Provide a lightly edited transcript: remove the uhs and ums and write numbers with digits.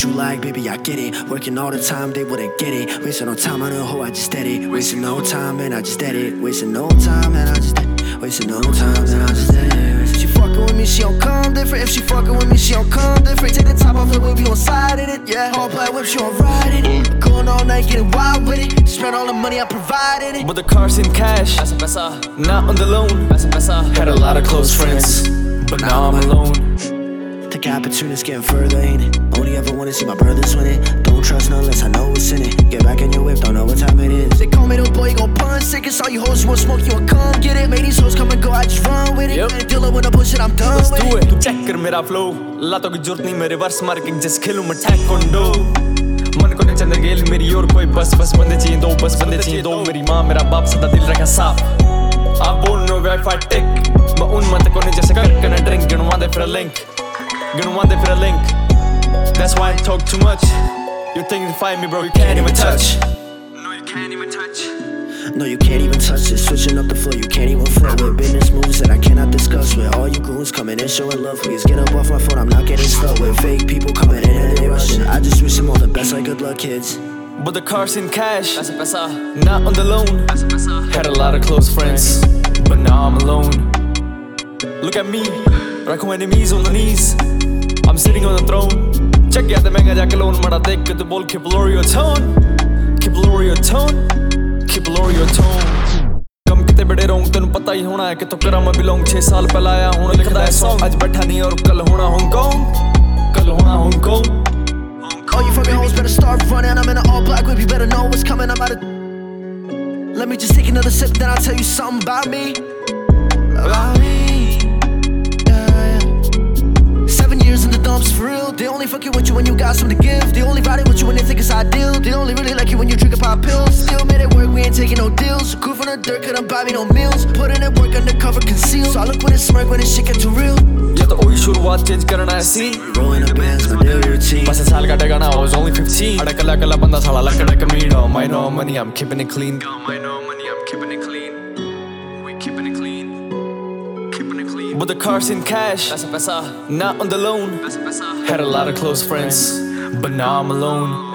you like, baby, I get it. Working all the time, they wouldn't get it. Wasting no time on a hoe, I just did it. Wasting no time, and I just did it. Wasting no time, and I just did it. Wasting no time, and I just did it. She fucking with me, she don't come different. If she fucking with me, she don't come different. Take the top off the whip, you on side in it. Yeah, all black whip, she on ride in it. Going all night, getting wild with it. Spend all the money, I provided it. But the car's in cash, not on the loan. Had a lot of close friends, but now I'm alone. The opportunity's getting further, ain't it? Only ever wanna see my brothers win it. Don't trust none unless I know what's in it. Get back in your whip, don't know what time it is. They call me the boy, you gon' punch sick. It's all you hoes, you want smoke, you want come get it. Made these hoes come and go, I just run with it. Ain't dealing with no bullshit, I'm done with it. तू check कर मेरा flow, लातों की जरूरत नहीं मेरे verse मार के just खेलूं मैं taekwondo. मन को नहीं चंद्र गेल मेरी और कोई बस बंदे चाहिए दो, बस बंदे चाहिए दो. मेरी माँ मेरा बाप सदा दिल रखा साफ. I won't know if I tick, मैं उन मत को नहीं जैसे कर ना drink, गिनवा दे फिर a link. Gonna for a link. That's why I talk too much. You think you find me, bro, you can't even touch. No, you can't even touch. No, you can't even touch it. Switching up the flow, you can't even flow with business moves that I cannot discuss with. All you goons coming in showing love. Please get up off my phone, I'm not getting stuck with fake people coming in and they rushing. I just wish them all the best, like good luck, kids. But the car's in cash, not on the loan. Had a lot of close friends, but now I'm alone. Look at me, रखो enemies on the knees. I'm sitting on the throne. Check out the महंगा जाके loan मरा देख के तो बोल keep lower your tone, keep lower your tone, keep lower your tone. कम कितने बड़े रहों तेनू पता ही होना है कि तो करा मैं belong 6 साल पहले आया हूँ लिखदा है song. आज बैठा नहीं और कल होना Hong Kong, कल होना Hong Kong. All you fucking hoes better start running. I'm in an all black whip, you better know what's coming. I'm out of. Let me just take another sip, then I'll tell you something about me. About me. 7 years in the dumps for real. They only fuck you with you when you got something to give. They only ride it with you when they think it's ideal. They only really like you when you drink a pop pills. Still made it work, we ain't taking no deals. Grew from the dirt, couldn't buy me no meals. Putting in work undercover concealed. So I look with a smirk when this shit get too real. या तो वही शुरुआत change करना है सी. Rolling up bands, my daily routine. बस साल का टेगा ना, I was only 15. अड़ा कला कला बंदा साला लकड़ा कमीन. My no money, I'm keeping it clean. My no money, I'm keeping it clean. We keeping it clean. But the car's in cash, not on the loan. Had a lot of close friends, but now I'm alone.